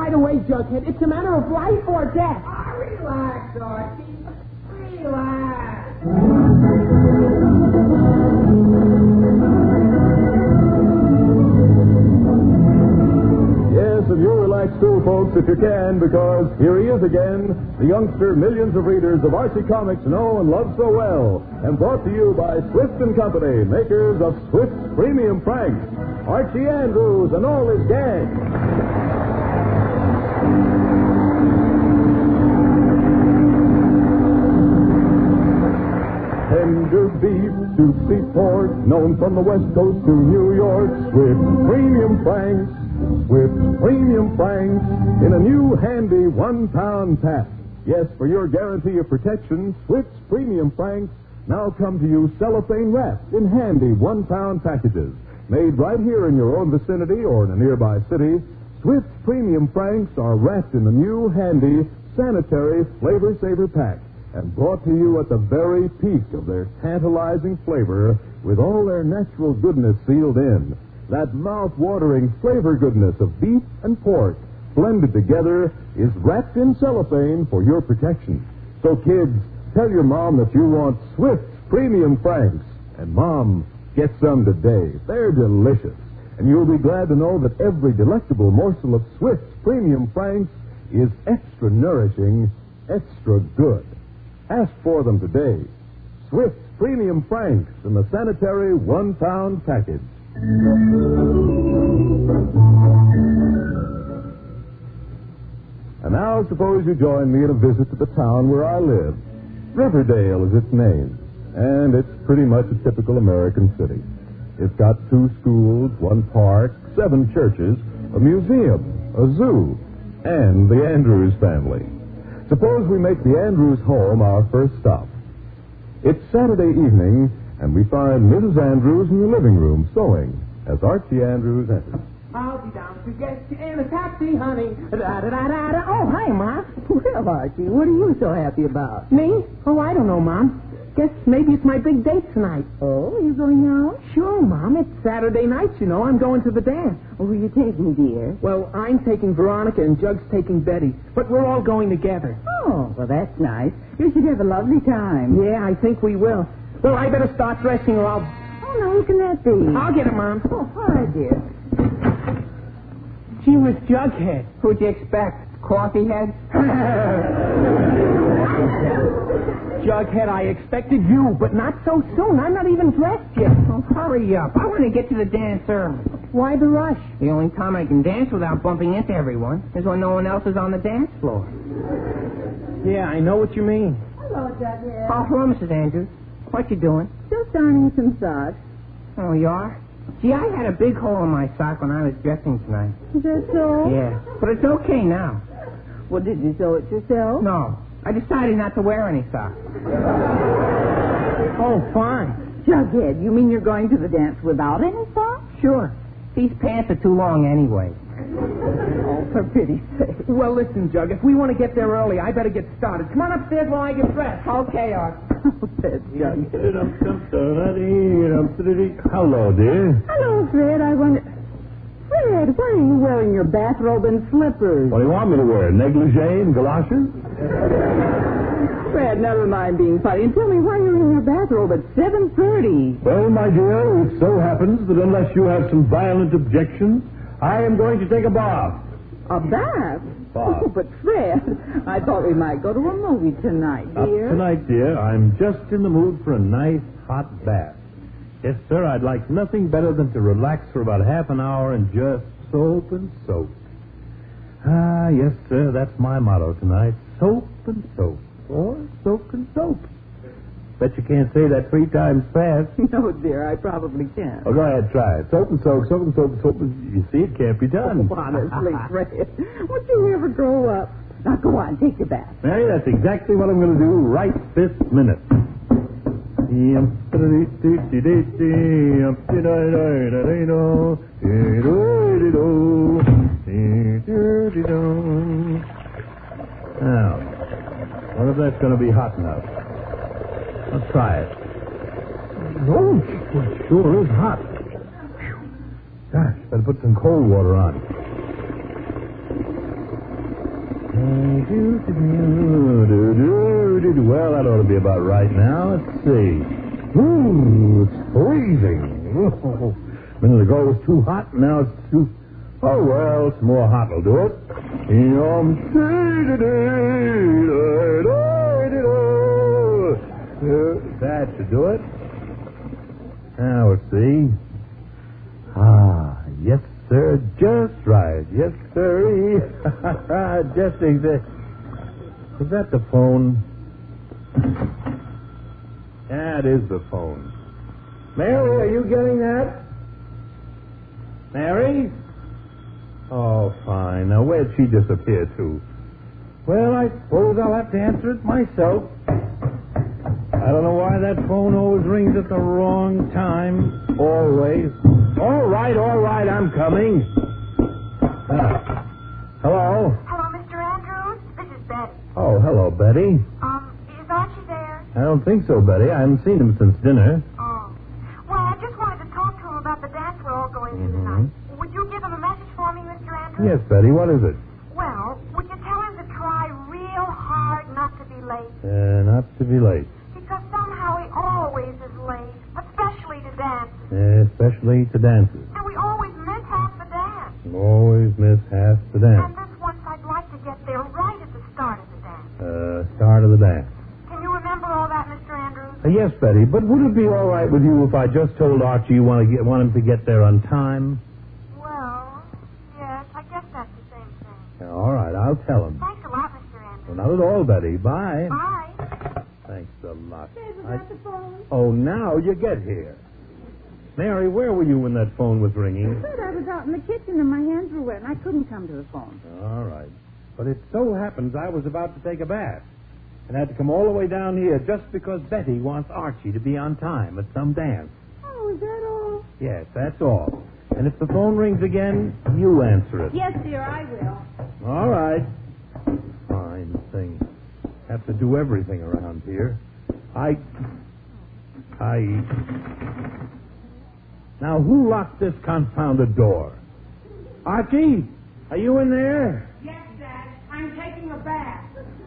right away, Jughead. It's a matter of life or death. Relax, Archie. Relax. Yes, and you relax too, folks, if you can, because here he is again, the youngster millions of readers of Archie Comics know and love so well, and brought to you by Swift & Company, makers of Swift's Premium Franks, Archie Andrews and all his gang. Tender beef, juicy pork, known from the West Coast to New York, Swift Premium Franks. With Premium Franks in a new handy 1-pound pack. Yes, for your guarantee of protection, Swift's Premium Franks now come to you cellophane wrapped in handy 1-pound packages. Made right here in your own vicinity or in a nearby city, Swift's Premium Franks are wrapped in the new handy sanitary Flavor Saver pack and brought to you at the very peak of their tantalizing flavor with all their natural goodness sealed in. That mouth-watering flavor goodness of beef and pork blended together is wrapped in cellophane for your protection. So, kids, tell your mom that you want Swift's Premium Franks. And, Mom, get some today. They're delicious. And you'll be glad to know that every delectable morsel of Swift's Premium Franks is extra nourishing, extra good. Ask for them today. Swift's Premium Franks in the sanitary 1-pound package. And now suppose you join me in a visit to the town where I live. Riverdale is its name, and it's pretty much a typical American city. It's got 2 schools, 1 park, 7 churches, a museum, a zoo, and the Andrews family. Suppose we make the Andrews home our first stop. It's Saturday evening, and we find Mrs. Andrews in the living room sewing as Archie Andrews enters. I'll be down to get you in a taxi, honey. Da-da-da-da-da. Oh, hi, Ma. Well, Archie, what are you so happy about? Me? Oh, I don't know, Mom. Guess maybe it's my big date tonight. Oh, you going out? Sure, Mom. It's Saturday night, you know. I'm going to the dance. Oh, who are you taking, dear? Well, I'm taking Veronica and Jug's taking Betty. But we're all going together. Oh, well, that's nice. You should have a lovely time. Yeah, I think we will. Well, I better start dressing or I'll... Oh, now, who can that be? I'll get it, Mom. Oh, hi, dear. She was Jughead. Who'd you expect? Coffee head? Jughead, I expected you, but not so soon. I'm not even dressed yet. Oh, hurry up. I want to get to the dance early. Why the rush? The only time I can dance without bumping into everyone is when no one else is on the dance floor. Yeah, I know what you mean. Hello, Jughead. Oh, hello, Mrs. Andrews. What you doing? Just darning some socks. Oh, you are? Gee, I had a big hole in my sock when I was dressing tonight. Is that so? Yeah, but it's okay now. Well, did you sew it yourself? No, I decided not to wear any socks. Oh, fine. Jughead, you mean you're going to the dance without any socks? Sure. These pants are too long anyway. Oh, for pity's sake. Well, listen, Jug, if we want to get there early, I better get started. Come on upstairs while I get dressed. Okay, Art. Oh, that's Jughead. Hello, dear. Hello, Fred. I wonder... Fred, why are you wearing your bathrobe and slippers? What do you want me to wear, negligee and galoshes? Fred, never mind being funny. And tell me why you're in your bathrobe at 7:30. Well, my dear, it so happens that unless you have some violent objections, I am going to take a bath. A bath? Bath. Oh, but Fred, I thought we might go to a movie tonight, dear. Tonight, dear, I'm just in the mood for a nice hot bath. Yes, sir, I'd like nothing better than to relax for about half an hour and just soap and soap. Ah, yes, sir, that's my motto tonight. Soap and soap. Or soap and soap. Bet you can't say that 3 times fast. No, dear, I probably can't. Oh, go ahead, try it. Soap and soap, soap and soap, soap and... You see, it can't be done. Oh, honestly, Fred, would you ever grow up? Now, go on, take your bath. Mary, that's exactly what I'm going to do right this minute. Now, wonder if that's going to be hot enough. Let's try it. Oh, it sure is hot. Gosh, better put some cold water on. Well, that ought to be about right now. Let's see. Ooh, it's freezing. A minute ago it was too hot, now it's too... Oh, well, some more hot will do it. That should do it. Now, let's see. Ah, yes, sir, just right. Yes, sir. Just exactly. Is that the phone? That is the phone. Mary, are you getting that? Mary? Oh, fine. Now, where'd she disappear to? Well, I suppose I'll have to answer it myself. I don't know why that phone always rings at the wrong time. Always. All right, I'm coming. Hello? Hello, Mr. Andrews. This is Betty. Oh, hello, Betty. Is Archie there? I don't think so, Betty. I haven't seen him since dinner. Oh. Well, I just wanted to talk to him about the dance we're all going to tonight. Would you give him a message for me, Mr. Andrews? Yes, Betty, what is it? Well, would you tell him to try real hard not to be late? Not to be late. Because somehow he always is late, especially to dance. Especially to dances. And we always miss half the dance. Always miss half the And dance. this once I'd like to get there right at the start of the dance. Start of the dance. Can you remember all that, Mr. Andrews? Yes, Betty, but would it be all right with you if I just told Archie you want him to get there on time? Well, yes, I guess that's the same thing. Yeah, all right, I'll tell him. Thanks a lot, Mr. Andrews. Well, not at all, Betty. Bye. Bye. Thanks a lot. the phone? Oh, now you get here. Mary, where were you when that phone was ringing? But I was out in the kitchen and my hands were wet and I couldn't come to the phone. All right. But it so happens I was about to take a bath and had to come all the way down here just because Betty wants Archie to be on time at some dance. Oh, is that all? Yes, that's all. And if the phone rings again, you answer it. Yes, dear, I will. All right. Fine thing. Have to do everything around here. Now, who locked this confounded door? Archie, are you in there? Yes, Dad. I'm taking a bath.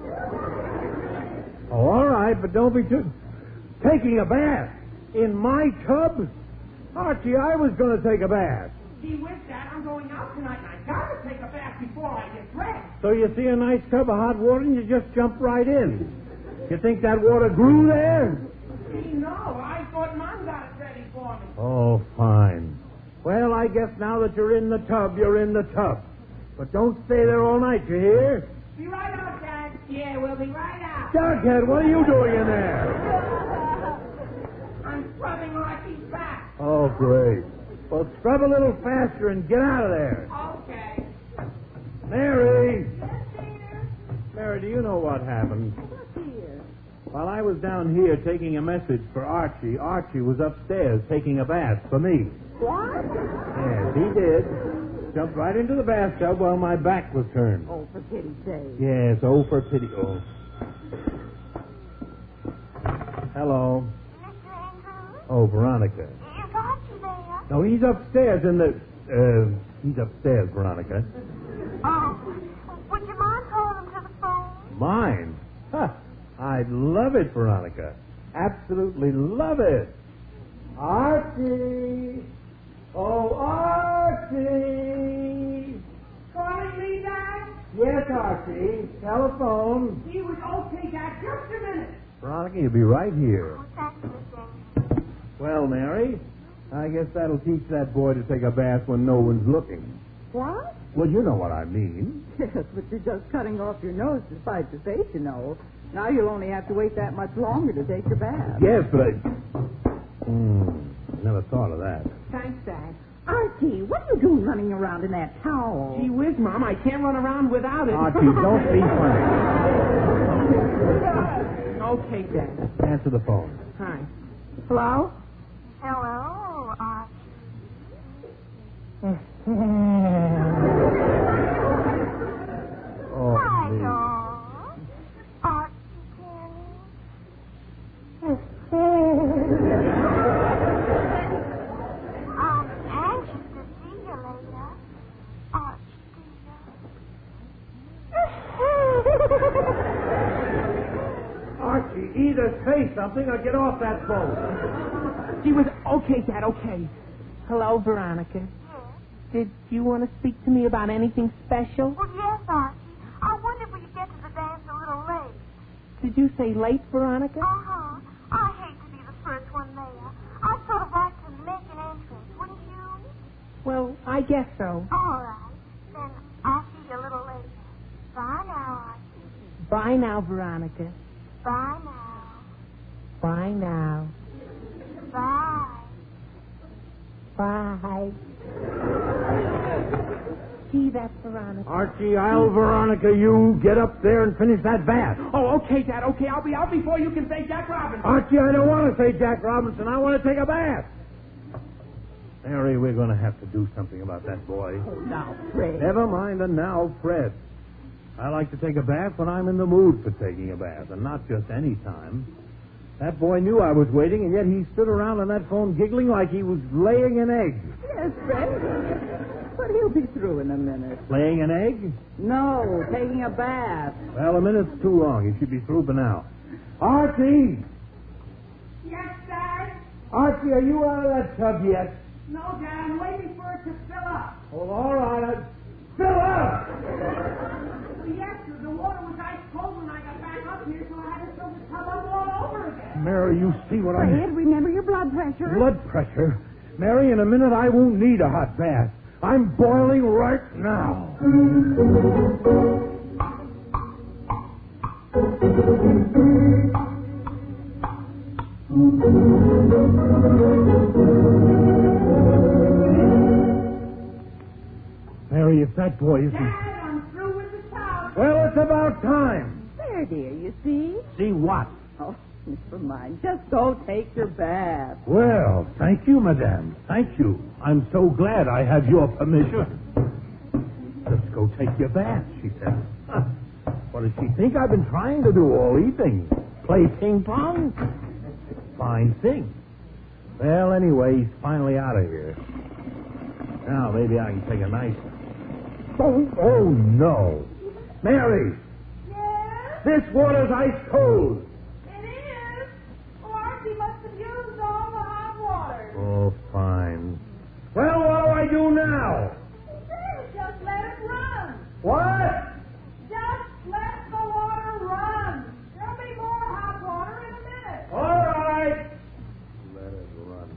Oh, all right, but don't be too... Taking a bath? In my tub? Archie, I was going to take a bath. Gee whiz, Dad, I'm going out tonight and I gotta take a bath before I get dressed. So you see a nice tub of hot water and you just jump right in. You think that water grew there? Gee, no, I thought Mom got it ready for me. Oh, fine. Well, I guess now that you're in the tub, you're in the tub. But don't stay there all night, you hear? Be right out, Dad. Yeah, we'll be right out. Jughead, what are you doing in there? I'm scrubbing Archie's back. Oh, great. Well, scrub a little faster and get out of there. Okay. Mary! Yes, dear. Mary, do you know what happened? What's here? While I was down here taking a message for Archie, Archie was upstairs taking a bath for me. What? Yes, he did. Jumped right into the bathtub while my back was turned. Oh, for pity's sake. Yes, oh, for pity. Oh. Hello. Mr. Andrews? Oh, Veronica. Is Archie there? No, he's upstairs in the... he's upstairs, Veronica. Oh, would you mind calling him to the phone? Mine? Huh. I'd love it, Veronica. Absolutely love it. Archie! Oh, Archie! Calling me, Dad? Yes, Archie. Telephone. He was okay, Dad. Just a minute. Veronica, you'll be right here. Oh, thank you, Mr. Andrews. Well, Mary, I guess that'll teach that boy to take a bath when no one's looking. What? Well, you know what I mean. Yes, but you're just cutting off your nose to spite your face, you know. Now you'll only have to wait that much longer to take your bath. Yes, but I... never thought of that. Thanks, Dad. Archie, what are you doing running around in that towel? Gee whiz, Mom, I can't run around without it. Archie, don't be funny. Okay, Dad. Answer the phone. Hi. Hello? Hello, Archie. Oh, Hi, me. dog. Archie, Kenny. I'm anxious to see you later. Archie, dear. something or get off that phone. She was okay, Dad, okay. Hello, Veronica. Yes? Did you want to speak to me about anything special? Well, yes, Archie. I wonder if we could get to the dance a little late. Did you say late, Veronica? Uh-huh. I hate to be the first one there. I'd sort of like to make an entrance, wouldn't you? Well, I guess so. All right. Then I'll see you a little later. Bye now, Archie. Bye now, Veronica. Bye now. Bye now. Bye. Bye. Gee, that's Veronica. Archie, I'll Veronica you. Get up there and finish that bath. Oh, okay, Dad, okay. I'll be out before you can say Jack Robinson. Archie, I don't want to say Jack Robinson. I want to take a bath. Mary, we're going to have to do something about that boy. Oh, now, Fred. Never mind the now, Fred. I like to take a bath when I'm in the mood for taking a bath, and not just any time. That boy knew I was waiting, and yet he stood around on that phone giggling like he was laying an egg. Yes, Fred. But he'll be through in a minute. Laying an egg? No, taking a bath. Well, a minute's too long. He should be through by now. Archie! Yes, Dad? Archie, are you out of that tub yet? No, Dad, I'm waiting for it to fill up. Oh, all right. Fill up! Well, yes, the water was ice cold when I got back up here, so I had to fill the tub up all over again. Mary, you see what Fred, remember your blood pressure? Blood pressure? Mary, in a minute I won't need a hot bath. I'm boiling right now. Mary, if that boy isn't... Dad, I'm through with the tub. Well, it's about time. There, dear, you see? See what? Oh, never mind. Just go take your bath. Well, thank you, madame. Thank you. I'm so glad I have your permission. Let's go take your bath, she said. Huh. What does she think I've been trying to do all evening? Play ping pong? Fine thing. Well, anyway, he's finally out of here. Now, maybe I can take a nice... Oh, no. Mary! Yes? This water's ice cold. It is. Oh, Archie must have used all the hot water. Oh, fine. Well, what do I do now? Just let it run. What? Just let the water run. There'll be more hot water in a minute. All right. Let it run.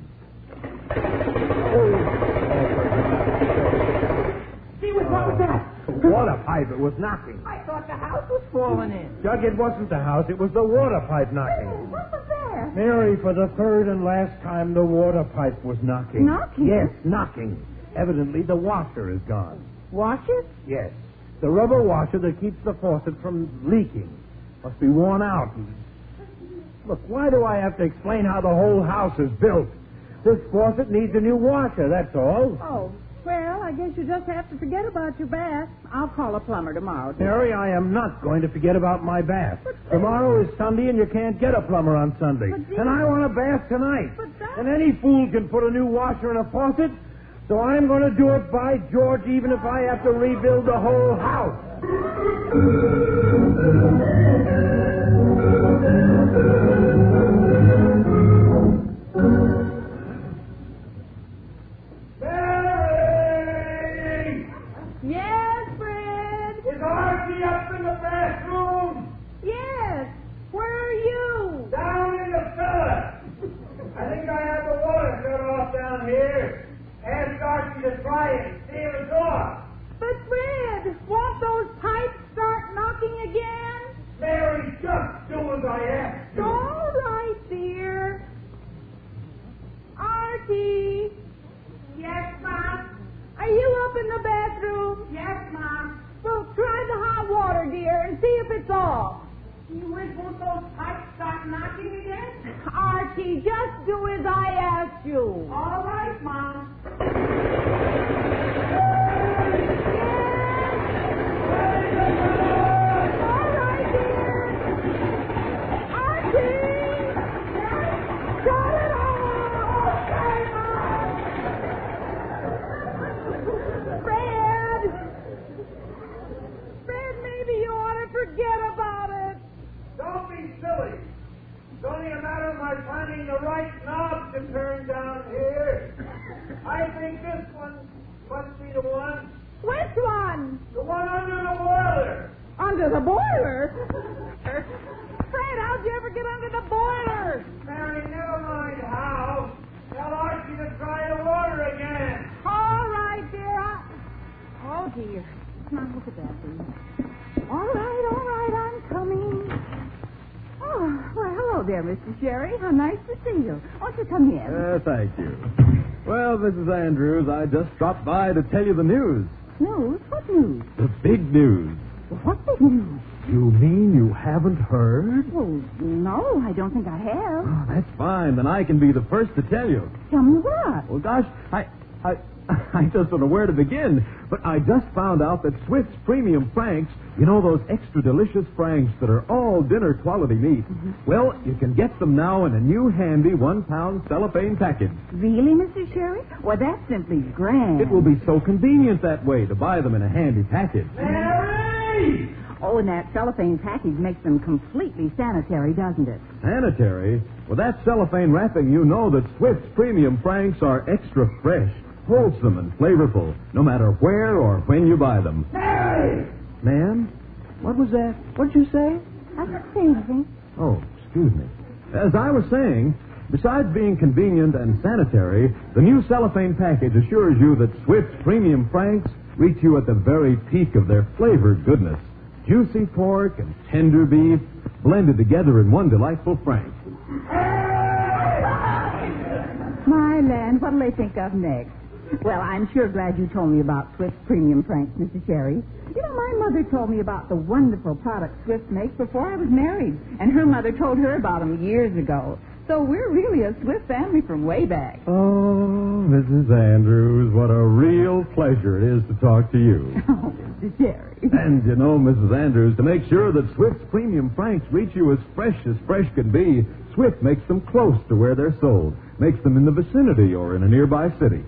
Gee, what was that? The water pipe, it was knocking. I thought the house was falling in. Jug, it wasn't the house, it was the water pipe knocking. What was that? Mary, for the third and last time, the water pipe was knocking. Knocking? Yes, knocking. Evidently, the washer is gone. Wash it? Yes. The rubber washer that keeps the faucet from leaking must be worn out. Look, why do I have to explain how the whole house is built? This faucet needs a new washer, that's all. Oh, well, I guess you just have to forget about your bath. I'll call a plumber tomorrow. dear. Mary, I am not going to forget about my bath. Tomorrow is Sunday, and you can't get a plumber on Sunday. And I want a bath tonight. And any fool can put a new washer in a faucet, so I'm going to do it, by George, even if I have to rebuild the whole house. Mary! Yes, Fred? Is Archie up in the bathroom? Yes. Where are you? Down in the cellar. I think I have the water shut off down here. Ask Archie to try it. See if it's off. But, Fred, won't those pipes start knocking again? Mary, just do as I ask you. All right, dear. Archie. Yes, Mom? Are you up in the bathroom? Yes, Mom. Well, try the hot water, dear, and see if it's off. You wish won't those pipes start knocking again? Archie, just do as I asked you. All right, Mom. All right, dear. Archie! Shut it off! Okay, Mom. Fred, maybe you ought to forget about it. Don't be silly. It's only a matter think this one must be the one. Which one? The one under the boiler. Under the boiler? Fred, how'd you ever get under the boiler? Mary, never mind how. Tell Archie to try the water again. All right, dear. Oh, dear. Come on, look at that, please. All right, I'm coming. Oh, well, hello there, Mr. Sherry. How nice to see you. Won't you come in? Thank you. Well, Mrs. Andrews, I just dropped by to tell you the news. News? What news? The big news. What big news? You mean you haven't heard? Oh, no, I don't think I have. Oh, that's fine. Then I can be the first to tell you. Tell me what? Well, gosh, I just don't know where to begin. But I just found out that Swift's Premium Franks, you know those extra delicious Franks that are all dinner quality meat, well, you can get them now in a new handy 1-pound cellophane package. Really, Mr. Sherry? Well, that's simply grand. It will be so convenient that way to buy them in a handy package. Mary! Oh, and that cellophane package makes them completely sanitary, doesn't it? Sanitary? With that cellophane wrapping, you know that Swift's Premium Franks are extra fresh, wholesome, and flavorful, no matter where or when you buy them. Mary! Ma'am? What was that? What did you say? I didn't say anything. Oh, excuse me. As I was saying, besides being convenient and sanitary, the new cellophane package assures you that Swift's Premium Franks reach you at the very peak of their flavored goodness. Juicy pork and tender beef blended together in one delightful Frank. My land, what'll they think of next? Well, I'm sure glad you told me about Swift Premium Franks, Mr. Sherry. You know, my mother told me about the wonderful products Swift makes before I was married, and her mother told her about them years ago. So we're really a Swift family from way back. Oh, Mrs. Andrews, what a real pleasure it is to talk to you. Oh, Mr. Sherry. And, you know, Mrs. Andrews, to make sure that Swift's Premium Franks reach you as fresh can be, Swift makes them close to where they're sold, makes them in the vicinity or in a nearby city.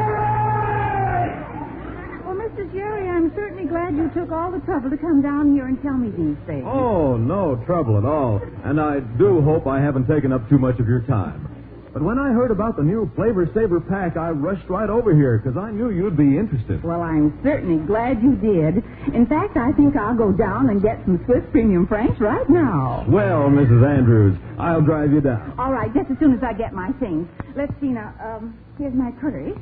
Well, Mr. Sherry, I'm certainly glad you took all the trouble to come down here and tell me these things. Oh, no trouble at all. And I do hope I haven't taken up too much of your time. But when I heard about the new Flavor Saver pack, I rushed right over here because I knew you'd be interested. Well, I'm certainly glad you did. In fact, I think I'll go down and get some Swiss Premium Franks right now. Well, Mrs. Andrews, I'll drive you down. All right, just as soon as I get my things. Let's see now. Here's my purse.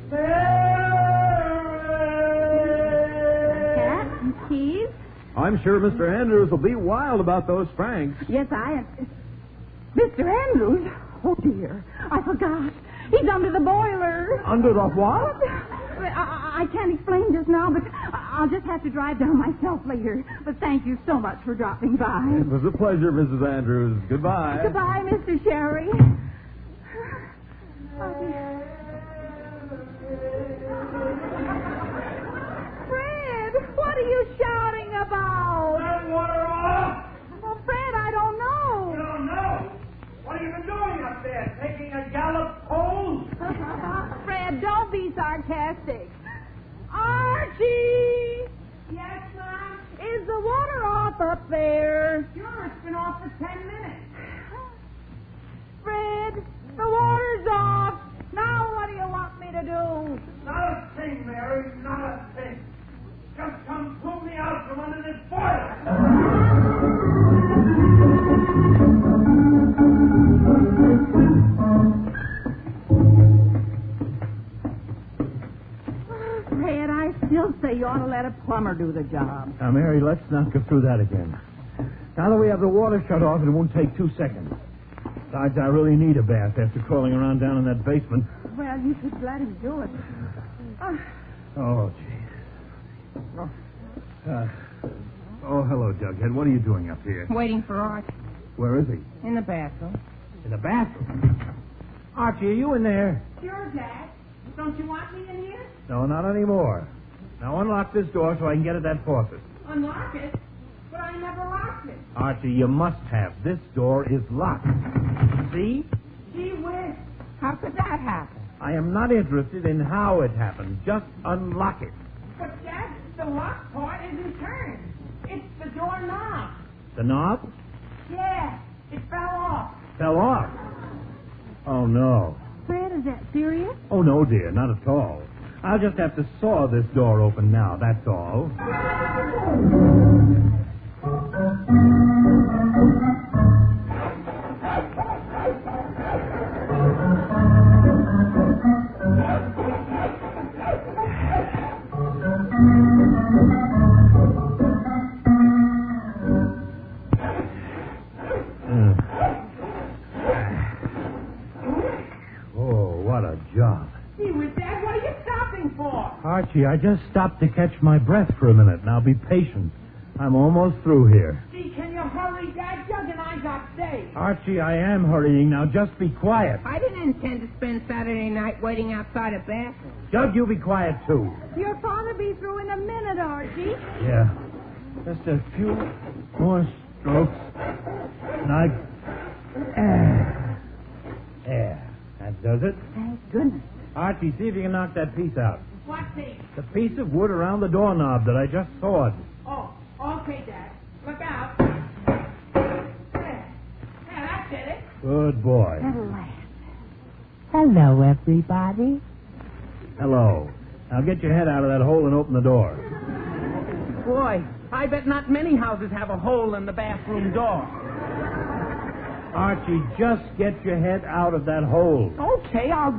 Cat and keys. I'm sure Mr. Andrews will be wild about those Franks. Yes, I am. Mr. Andrews? Oh, dear. I forgot. He's under the boiler. Under the what? I can't explain just now, but I'll just have to drive down myself later. But thank you so much for dropping by. It was a pleasure, Mrs. Andrews. Goodbye. Goodbye, Mr. Sherry. Fred, what are you shouting about? Turn water off! Well, Fred, I don't know. You don't know. What have you been doing up there? Taking a gallop pole? Fred, don't be sarcastic. Archie! Yes, ma'am? Is the water off up there? Sure, it's been off for 10 minutes. Fred, the water's off. Now what do you want me to do? Not a thing, Mary, not a thing. Just come pull me out from under this boiler. Fred, I still say you ought to let a plumber do the job. Now, Mary, let's not go through that again. Now that we have the water shut off, it won't take 2 seconds. Besides, I really need a bath after crawling around down in that basement. Well, you could let him do it. Oh, jeez. Oh, hello, Jughead. What are you doing up here? Waiting for Archie Where is he? in the bathroom. In the bathroom. Archie, are you in there? Sure, Dad. Don't you want me in here? No, not anymore. Now unlock this door so I can get at that faucet. Unlock it? But I never locked it. Archie, you must have. This door is locked. See? Gee whiz. How could that happen? I am not interested in how it happened. Just unlock it. But, Dad, the lock part isn't turned. It's the door knob. The knob Yeah, it fell off. fell off. Oh, no. Fred, is that serious? Oh, no, dear, not at all. I'll just have to saw this door open now, that's all. Archie, I just stopped to catch my breath for a minute. Now be patient. I'm almost through here. Gee, can you hurry, Dad? Jug and I got saved. Archie, I am hurrying. Now just be quiet. I didn't intend to spend Saturday night waiting outside a bathroom. Jug, you be quiet, too. Your father'll be through in a minute, Archie. Yeah. Just a few more strokes. And I... There. That does it. Thank goodness. Archie, see if you can knock that piece out. What piece? The piece of wood around the doorknob that I just sawed. Oh, okay, Dad. Look out. There, that did it. Good boy. Hello, everybody. Hello. Now get your head out of that hole and open the door. Boy, I bet not many houses have a hole in the bathroom door. Archie, just get your head out of that hole. Okay, I'll...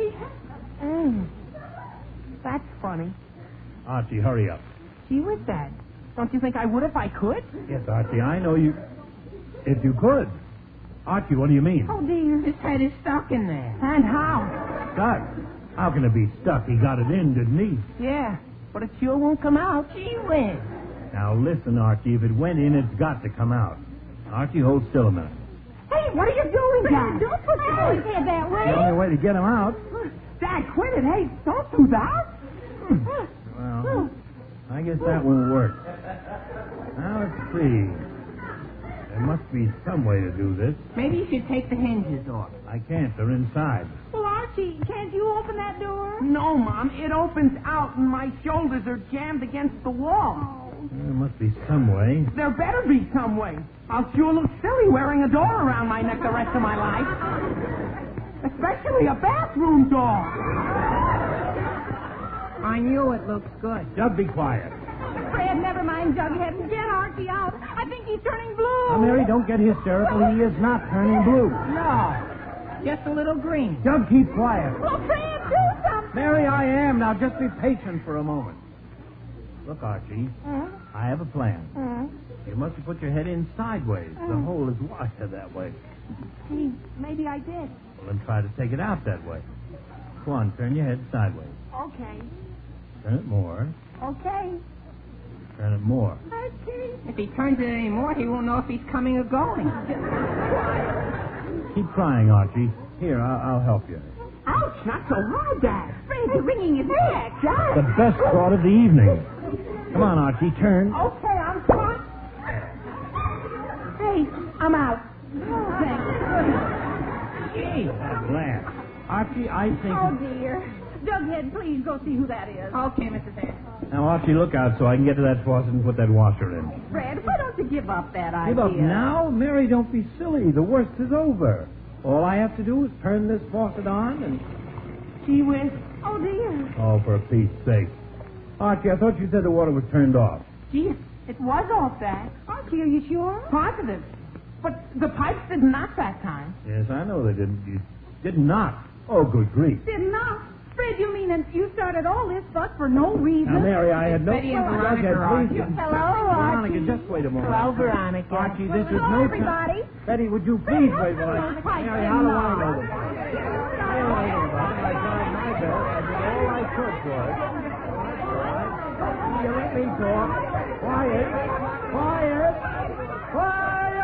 That's funny. Archie, hurry up. Gee whiz, Dad. Don't you think I would if I could? Yes, Archie, I know you... If you could. Archie, what do you mean? Oh, dear. His head is stuck in there. And how? Stuck? How can it be stuck? He got it in, didn't he? Yeah, but it sure won't come out. Gee whiz. Now, listen, Archie. If it went in, it's got to come out. Archie, hold still a minute. Hey, what are you doing, Dad? Don't put your boy's head that way. The only way to get him out... Dad, quit it. Hey, don't do that. Well, I guess that won't work. Now, let's see. There must be some way to do this. Maybe you should take the hinges off. I can't. They're inside. Well, Archie, can't you open that door? No, Mom. It opens out and my shoulders are jammed against the wall. There must be some way. There better be some way. I'll sure look silly wearing a door around my neck the rest of my life. Especially a bathroom door. I knew it looks good. Jug, be quiet. Fred, never mind Jughead and get Archie out. I think he's turning blue. Now, Mary, don't get hysterical. He is not turning blue. No. Just a little green. Jug, keep quiet. Well, Fred, do something. Mary, I am. Now, just be patient for a moment. Look, Archie, I have a plan. You must have put your head in sideways. The hole is wider that way. Gee, maybe I did. Well, then try to take it out that way. Go on, turn your head sideways. Okay. Turn it more. Okay. Turn it more. Archie. If he turns it any more, he won't know if he's coming or going. Keep trying, Archie. Here, I'll help you. Ouch, not so loud, Dad. Fred, you're wringing his neck. The best thought of the evening. Come on, Archie, turn. Okay, I'm trying. Hey, I'm out. Oh, thank Gee, at last. Archie, I think... Oh, dear. Jughead, please go see who that is. Okay, Mrs. Anderson. Now, Archie, look out so I can get to that faucet and put that washer in. Fred, why don't you give up that idea? Give up now? Mary, don't be silly. The worst is over. All I have to do is turn this faucet on and... Gee whiz. Oh, dear. Oh, for Pete's sake. Archie, I thought you said the water was turned off. Gee, it was off, Dad. Archie, are you sure? Positive. But the pipes did not that time. Yes, I know they didn't. You did not. Oh, good grief. Did not. Fred, you mean you started all this fuss for no reason? Now, Mary, I had no... Betty and Veronica Jughead, are please. here. Hello, Archie. Veronica, just wait a moment. Hello, Veronica. Archie, this is Hello, no everybody. time. Betty, would you please wait while I... Mary, how do I know this? I tried my best. I did all I could for it. All right? You let me talk. Quiet. Quiet. Quiet!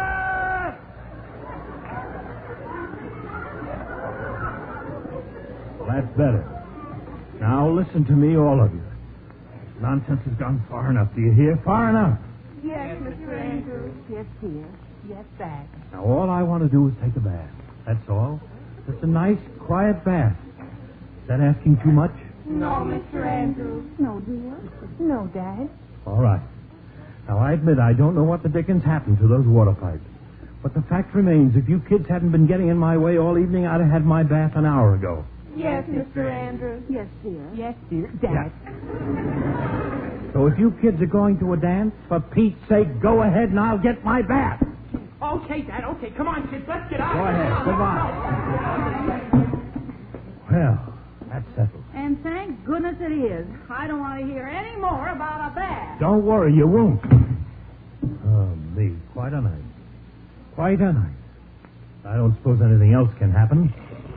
Well, that's better. Now listen to me, all of you. This nonsense has gone far enough. Do you hear? Far enough. Yes, Mr. Andrews. Yes, dear. Yes, Dad. Now, all I want to do is take a bath. That's all. Just a nice, quiet bath. Is that asking too much? No, Mr. Andrews. No, dear. No, Dad. All right. Now, I admit I don't know what the dickens happened to those water pipes. But the fact remains, if you kids hadn't been getting in my way all evening, I'd have had my bath an hour ago. Yes, Mr. Andrews. Yes, dear. Yes, dear. Dad. So if you kids are going to a dance, for Pete's sake, go ahead and I'll get my bath. Okay, Dad. Okay, come on, kids. Let's get out. Go ahead. Goodbye. Well, that's settled. And thank goodness it is. I don't want to hear any more about a bath. Don't worry, you won't. Oh, me. Quite a night. Quite a night. I don't suppose anything else can happen.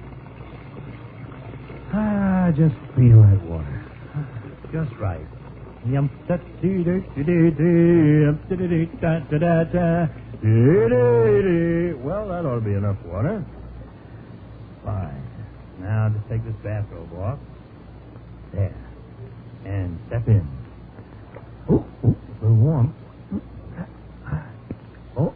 Just feel that water. Just right. Well, that ought to be enough water. Fine. Now, just take this bathrobe off. There. And step in. Oh, a little warm. Oh.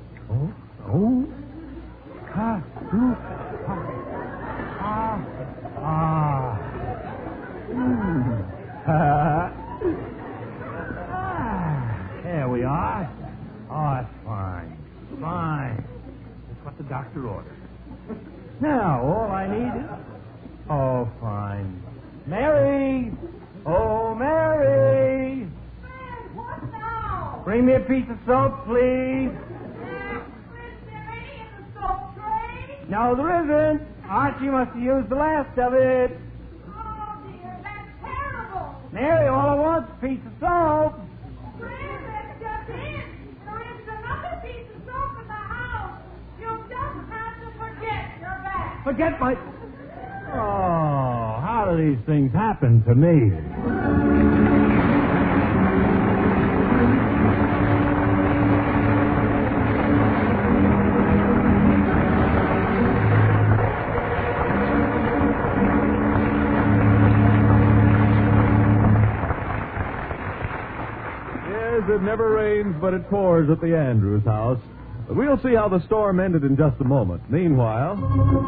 There we are. Oh, that's fine. Fine. That's what the doctor ordered. Now, all I need is... Oh, fine. Mary! Oh, Mary! What now? Bring me a piece of soap, please. Is there any in the soap tray? No, there isn't. Archie must have used the last of it. Oh, dear, that's terrible. Mary, all I want's a piece of soap. Fred, that's just it. There isn't another piece of soap in the house. You'll just have to forget your bath. Forget my... Oh, how do these things happen to me? It never rains, but it pours at the Andrews house. But we'll see how the storm ended in just a moment. Meanwhile...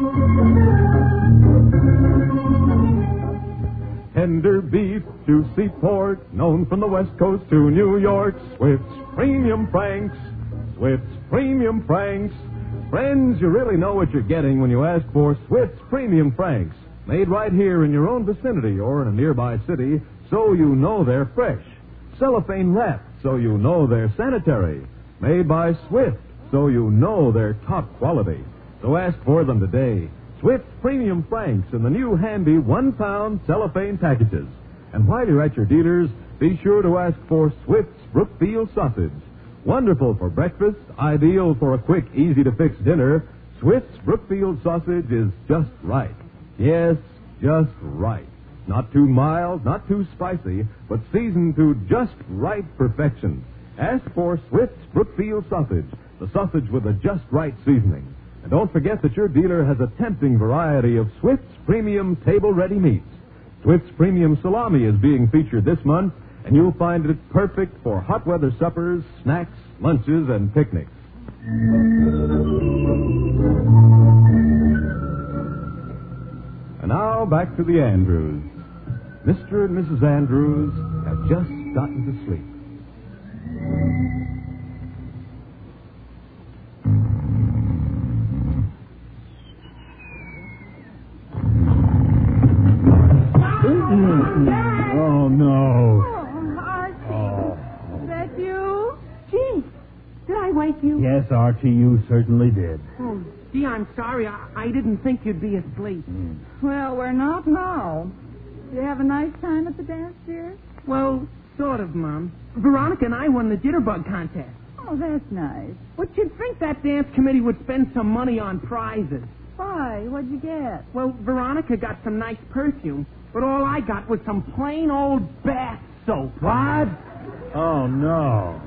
Tender beef, juicy pork, known from the West Coast to New York. Swift's Premium Franks. Swift's Premium Franks. Friends, you really know what you're getting when you ask for Swift's Premium Franks. Made right here in your own vicinity or in a nearby city, so you know they're fresh. Cellophane wrapped, so you know they're sanitary. Made by Swift, so you know they're top quality. So ask for them today. Swift Premium Franks in the new handy 1-pound cellophane packages. And while you're at your dealers, be sure to ask for Swift's Brookfield Sausage. Wonderful for breakfast, ideal for a quick, easy-to-fix dinner, Swift's Brookfield Sausage is just right. Yes, just right. Not too mild, not too spicy, but seasoned to just right perfection. Ask for Swift's Brookfield Sausage, the sausage with the just right seasoning. And don't forget that your dealer has a tempting variety of Swift's Premium table-ready meats. Swift's Premium Salami is being featured this month, and you'll find it perfect for hot weather suppers, snacks, lunches, and picnics. And now back to the Andrews. Mr. and Mrs. Andrews have just gotten to sleep. Oh, no. Oh, Archie. Is that you? Gee, did I wake you? Yes, Archie, you certainly did. Oh, gee, I'm sorry. I didn't think you'd be asleep. Well, we're not now. You have a nice time at the dance, dear? Well, sort of, Mom. Veronica and I won the Jitterbug contest. Oh, that's nice. But you'd think that dance committee would spend some money on prizes. Why? What'd you get? Well, Veronica got some nice perfume, but all I got was some plain old bath soap. What? Oh, no.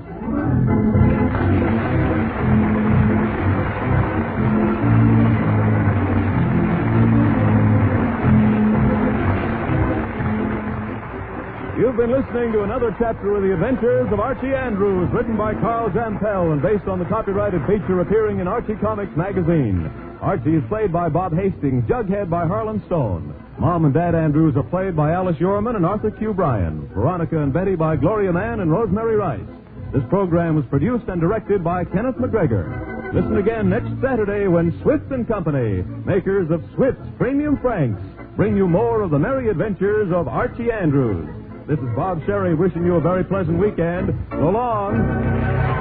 You've been listening to another chapter of The Adventures of Archie Andrews, written by Carl Jampel and based on the copyrighted feature appearing in Archie Comics magazine. Archie is played by Bob Hastings, Jughead by Harlan Stone. Mom and Dad Andrews are played by Alice Yorman and Arthur Q. Bryan. Veronica and Betty by Gloria Mann and Rosemary Rice. This program was produced and directed by Kenneth McGregor. Listen again next Saturday when Swift and Company, makers of Swift's Premium Franks, bring you more of the merry adventures of Archie Andrews. This is Bob Sherry wishing you a very pleasant weekend. So long.